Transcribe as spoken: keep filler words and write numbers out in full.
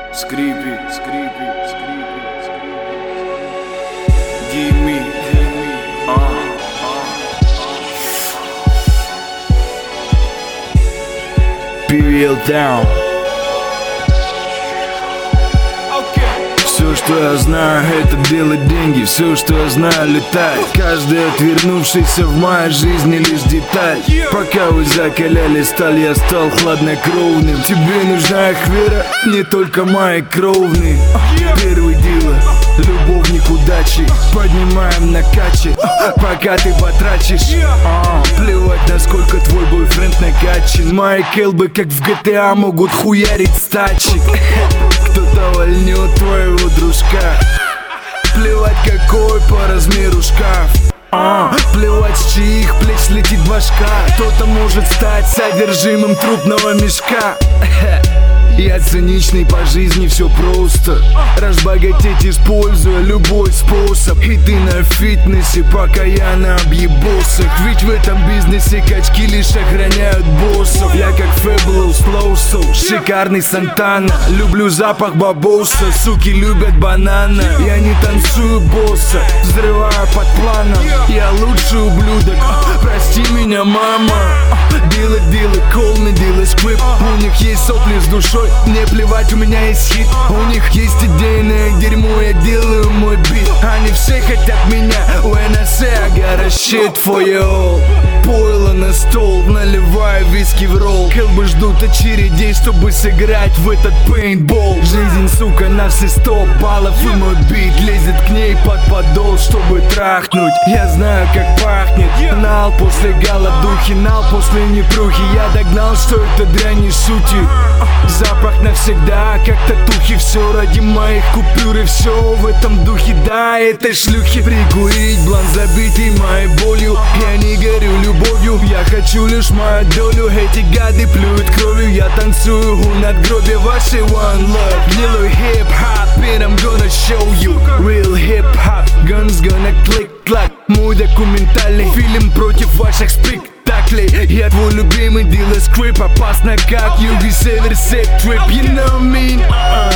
Скрипи, скрипи, скрипи, скрипи. Give me, give me, uh, uh. пи ви эл Town. Все, что я знаю, это делать деньги. Все, что я знаю, летать. Каждый отвернувшийся в моей жизни лишь деталь. Пока вы закаляли сталь, я стал хладнокровным. Тебе нужна их вера, не только мои кровные. Первый дилер, любовник удачи. Поднимаем на каче, пока ты потрачишь. а, Плевать, насколько твой бойфренд накачан. Мои келбы, как в джи ти эй, могут хуярить стачи. Кто-то вольнет твоего дружка. Плевать, какой по размеру шкаф. а, Плевать, с чьих плеч летит башка. Кто-то может стать содержимым трупного мешка. Я циничный по жизни, все просто. Разбогатеть, используя любой способ. И ты на фитнесе, пока я на объебосах. Ведь в этом бизнесе качки лишь охраняют боссов. Я как Fabulous Slow Soul, шикарный Сантана. Люблю запах бабоса, суки любят банана. Я не танцую босса, взрываю под планом. Я лучший ублюдок, прости меня, мама. Дилы, дилы, call me, дилы, скрип. У них есть сопли с душой, мне плевать, у меня есть хит. У них есть идейное дерьмо, я делаю мой бит. Они все хотят меня, when I say I got a shit for you all. Пойло на стол, наливаю виски в ролл. Келбы ждут очередей, чтобы сыграть в этот пейнтбол. Жизнь, сука, на все сто баллов. И мой бит лезет к ней под подол, чтобы трахнуть. Я знаю, как пахнет нал после голодухи, нал после непрухи. Я догнал, что это дрянь не шутит. Запах навсегда, как татухи. Все ради моих купюр и все в этом духе. Да, этой шлюхи прикурить, блан забитый моей болью. Я не горю любовью, я хочу лишь мою долю. Эти гады плюют кровью, я танцую у надгробия вашей one love. Делаю хип-хоп, and I'm gonna show you real hip-hop. Guns gonna click-clack. Мой документальный фильм против ваших спик. Я твой любимый дилер скрип. Опасно как юг и север сек трип. You know me, uh-uh.